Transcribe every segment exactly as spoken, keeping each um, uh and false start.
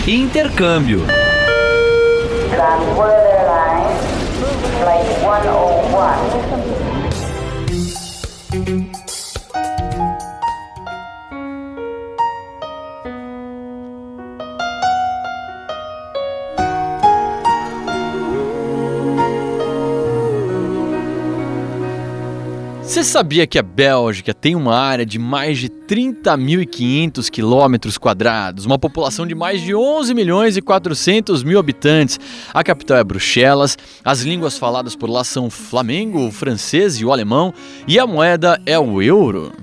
e intercâmbio. Transworld Airlines, Flight cento e um. Você sabia que a Bélgica tem uma área de mais de trinta mil e quinhentos quilômetros quadrados, uma população de mais de onze milhões e quatrocentos mil habitantes? A capital é Bruxelas, as línguas faladas por lá são o flamengo, o francês e o alemão, e a moeda é o euro.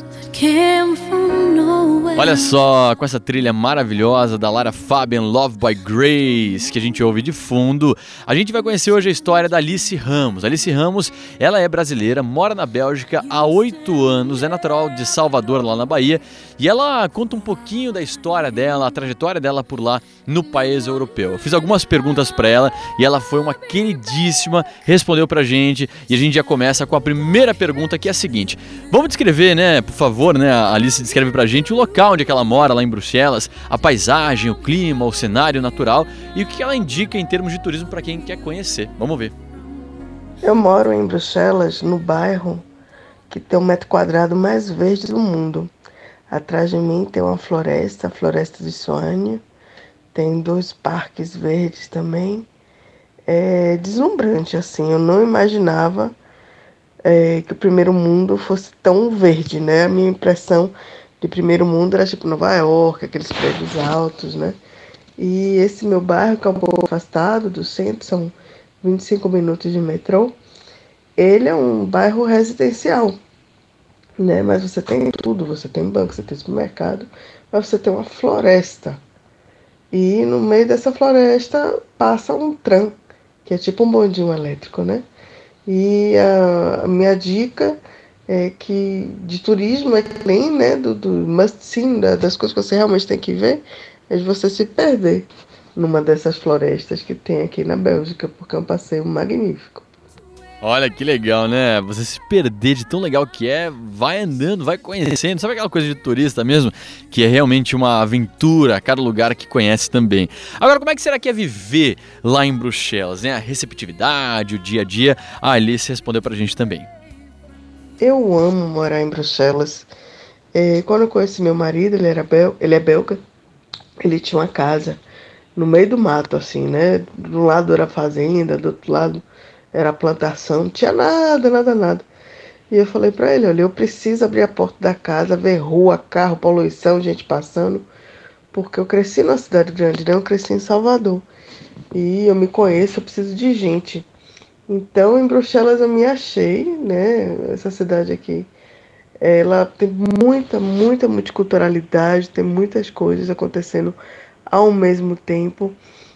Olha só, com essa trilha maravilhosa da Lara Fabian, Love by Grace, que a gente ouve de fundo, a gente vai conhecer hoje a história da Alice Ramos. Alice Ramos, ela é brasileira, mora na Bélgica há oito anos, é natural de Salvador, lá na Bahia, e ela conta um pouquinho da história dela, a trajetória dela por lá no país europeu. Eu fiz algumas perguntas para ela e ela foi uma queridíssima, respondeu pra gente, e a gente já começa com a primeira pergunta, que é a seguinte: vamos descrever, né, por favor, né, a Alice descreve pra gente o local onde é que ela mora, lá em Bruxelas, a paisagem, o clima, o cenário natural e o que ela indica em termos de turismo para quem quer conhecer. Vamos ver. Eu moro em Bruxelas, no bairro que tem o metro quadrado mais verde do mundo. Atrás de mim tem uma floresta, a Floresta de Soânia. Tem dois parques verdes também. É deslumbrante, assim. Eu não imaginava é, que o primeiro mundo fosse tão verde, né? A minha impressão de primeiro mundo era tipo Nova York, aqueles prédios altos, né? E esse meu bairro, que é um pouco afastado do centro, são vinte e cinco minutos de metrô, ele é um bairro residencial, né? Mas você tem tudo, você tem banco, você tem supermercado, mas você tem uma floresta. E no meio dessa floresta passa um tram, que é tipo um bondinho elétrico, né? E a, a minha dica é que de turismo é que nem, né, do, do must see, da, das coisas que você realmente tem que ver, é de você se perder numa dessas florestas que tem aqui na Bélgica, porque é um passeio magnífico. Olha que legal, né? Você se perder de tão legal que é, vai andando, vai conhecendo. Sabe aquela coisa de turista mesmo? Que é realmente uma aventura a cada lugar que conhece também. Agora, como é que será que é viver lá em Bruxelas, né? A receptividade, o dia a dia. A Alice respondeu pra gente também. Eu amo morar em Bruxelas. É, quando eu conheci meu marido, ele, era bel... ele é belga, ele tinha uma casa no meio do mato, assim, né? De um lado era fazenda, do outro lado era plantação, não tinha nada, nada, nada. E eu falei pra ele, olha, eu preciso abrir a porta da casa, ver rua, carro, poluição, gente passando, porque eu cresci numa cidade grande, né? Eu cresci em Salvador. E eu me conheço, eu preciso de gente. Então, em Bruxelas eu me achei, né? Essa cidade aqui, ela tem muita, muita multiculturalidade, tem muitas coisas acontecendo ao mesmo tempo.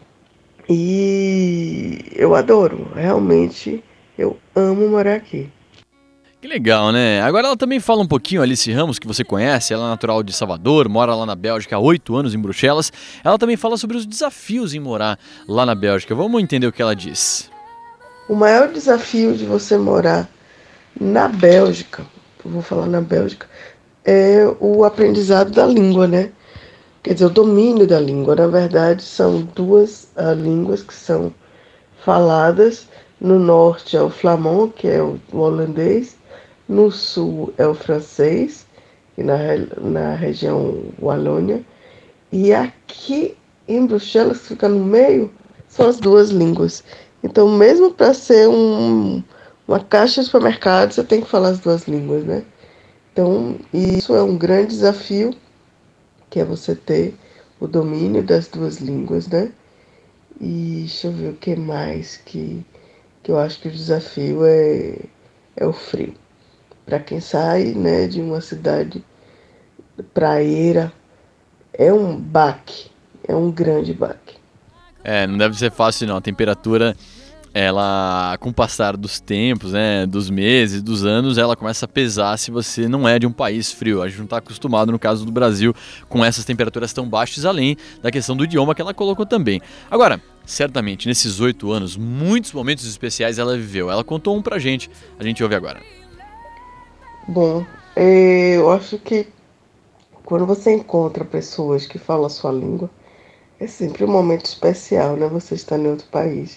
E eu adoro, realmente, eu amo morar aqui. Que legal, né? Agora ela também fala um pouquinho, Alice Ramos, que você conhece, ela é natural de Salvador, mora lá na Bélgica há oito anos em Bruxelas. Ela também fala sobre os desafios em morar lá na Bélgica. Vamos entender o que ela diz. O maior desafio de você morar na Bélgica, eu vou falar na Bélgica, é o aprendizado da língua, né? Quer dizer, o domínio da língua. Na verdade, são duas uh, línguas que são faladas. No norte é o flamand, que é o, o holandês. No sul é o francês, e na, na região Walônia. E aqui em Bruxelas, que fica no meio, são as duas línguas. Então, mesmo para ser um, uma caixa de supermercado, você tem que falar as duas línguas, né? Então, isso é um grande desafio, que é você ter o domínio das duas línguas, né? E deixa eu ver o que mais que, que eu acho que o desafio é, é o frio. Para quem sai, né, de uma cidade praieira, é um baque, é um grande baque. É, não deve ser fácil não, a temperatura, ela, com o passar dos tempos, né, dos meses, dos anos, ela começa a pesar se você não é de um país frio. A gente não está acostumado, no caso do Brasil, com essas temperaturas tão baixas, além da questão do idioma que ela colocou também. Agora, certamente, nesses oito anos, muitos momentos especiais ela viveu. Ela contou um pra gente, a gente ouve agora. Bom, eu acho que quando você encontra pessoas que falam a sua língua, É sempre um momento especial, né? Você está em outro país.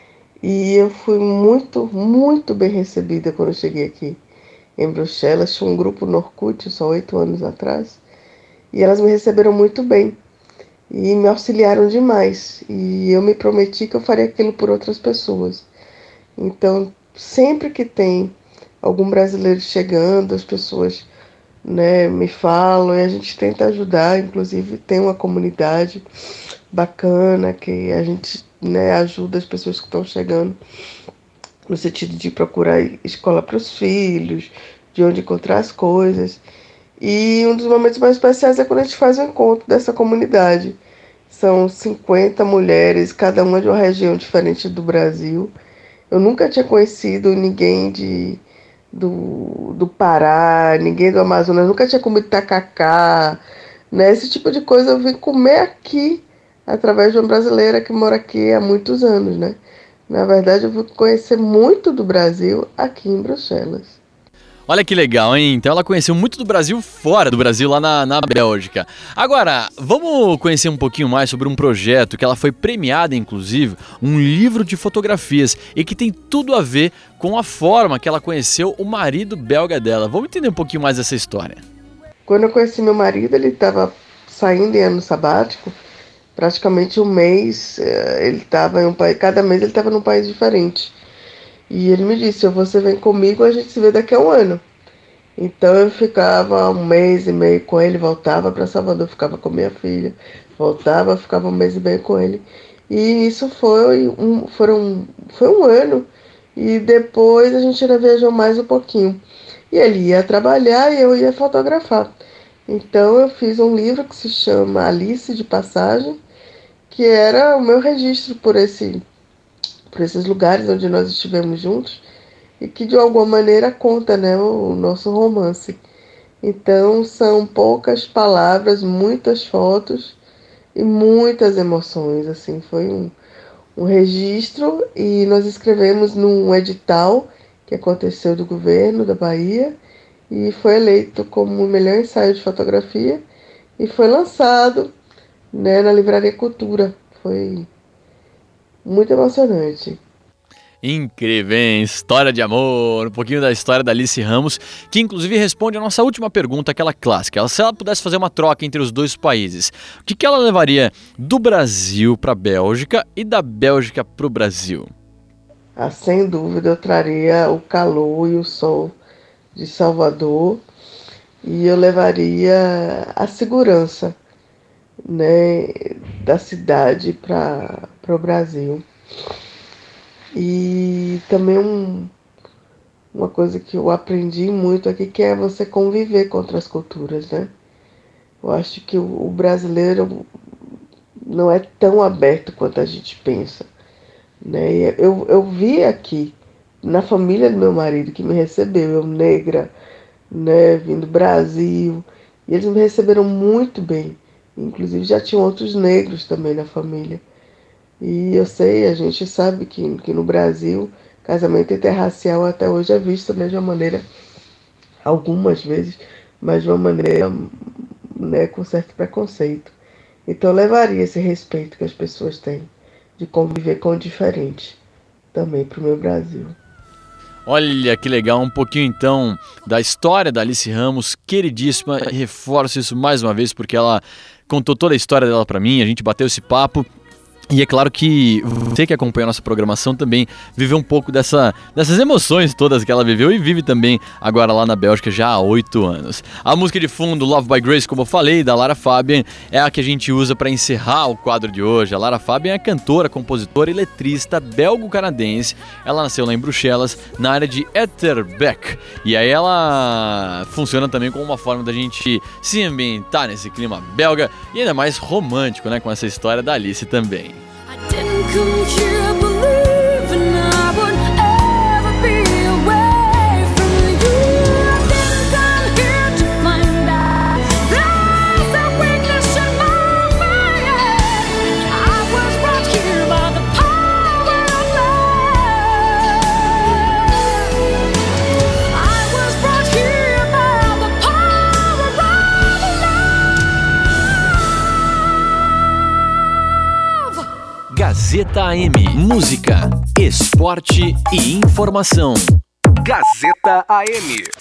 E eu fui muito, muito bem recebida quando eu cheguei aqui em Bruxelas. Tinha um grupo no Orkut, só oito anos atrás. E elas me receberam muito bem. E me auxiliaram demais. E eu me prometi que eu faria aquilo por outras pessoas. Então, sempre que tem algum brasileiro chegando, as pessoas, né, me falam e a gente tenta ajudar. Inclusive, tem uma comunidade bacana que a gente, né, ajuda as pessoas que estão chegando no sentido de procurar escola para os filhos, de onde encontrar as coisas. E um dos momentos mais especiais é quando a gente faz o encontro dessa comunidade. São cinquenta mulheres, cada uma de uma região diferente do Brasil. Eu nunca tinha conhecido ninguém de, do, do Pará, ninguém do Amazonas, nunca tinha comido tacacá, né? Esse tipo de coisa eu vim comer aqui, através de uma brasileira que mora aqui há muitos anos, né? Na verdade, eu vou conhecer muito do Brasil aqui em Bruxelas. Olha que legal, hein? Então ela conheceu muito do Brasil fora do Brasil, lá na, na Bélgica. Agora, vamos conhecer um pouquinho mais sobre um projeto que ela foi premiada, inclusive, um livro de fotografias e que tem tudo a ver com a forma que ela conheceu o marido belga dela. Vamos entender um pouquinho mais dessa história. Quando eu conheci meu marido, ele estava saindo em ano sabático, praticamente um mês, ele estava em um país, cada mês ele estava num país diferente. E ele me disse, ou você vem comigo, a gente se vê daqui a um ano. Então eu ficava um mês e meio com ele, voltava para Salvador, ficava com minha filha, voltava, ficava um mês e meio com ele. E isso foi um, foram, foi um ano. E depois a gente ainda viajou mais um pouquinho. E ele ia trabalhar e eu ia fotografar. Então eu fiz um livro que se chama Alice de Passagem, que era o meu registro por esse... por esses lugares onde nós estivemos juntos e que de alguma maneira conta, né, o nosso romance. Então são poucas palavras, muitas fotos e muitas emoções, assim, foi um, um registro e nós escrevemos num edital que aconteceu do governo da Bahia e foi eleito como o melhor ensaio de fotografia e foi lançado, né, na Livraria Cultura. Foi muito emocionante. Incrível, hein? História de amor, um pouquinho da história da Alice Ramos, que inclusive responde a nossa última pergunta, aquela clássica. Ela, se ela pudesse fazer uma troca entre os dois países, o que, que ela levaria do Brasil para a Bélgica e da Bélgica para o Brasil? Ah, sem dúvida eu traria o calor e o sol de Salvador e eu levaria a segurança, né, da cidade para o Brasil. E também um, uma coisa que eu aprendi muito aqui, que é você conviver com outras culturas, né? Eu acho que o, o brasileiro não é tão aberto quanto a gente pensa, né? E eu, eu vi aqui, na família do meu marido, que me recebeu, eu negra, né, vindo do Brasil, e eles me receberam muito bem. Inclusive já tinham outros negros também na família. E eu sei, a gente sabe que, que no Brasil, casamento interracial até hoje é visto, né, de uma maneira, algumas vezes, mas de uma maneira, né, com certo preconceito. Então eu levaria esse respeito que as pessoas têm de conviver com o diferente também para o meu Brasil. Olha que legal, um pouquinho então da história da Alice Ramos, queridíssima, e reforço isso mais uma vez porque ela contou toda a história dela para mim, a gente bateu esse papo. E é claro que você que acompanha a nossa programação também viveu um pouco dessa, dessas emoções todas que ela viveu e vive também agora lá na Bélgica já há oito anos. A música de fundo, Love by Grace, como eu falei, da Lara Fabian, é a que a gente usa para encerrar o quadro de hoje. A Lara Fabian é cantora, compositora e letrista belgo-canadense. Ela nasceu lá em Bruxelas, na área de Etterbeek. E aí ela funciona também como uma forma da gente se ambientar nesse clima belga e ainda mais romântico, né, com essa história da Alice também. Come here believing I would ever be away from you. I didn't come here to find out there's a weakness in my mind. I was brought here by the power of love. I was brought here by the power of love. Gazeta A M. Música, esporte e informação. Gazeta A M.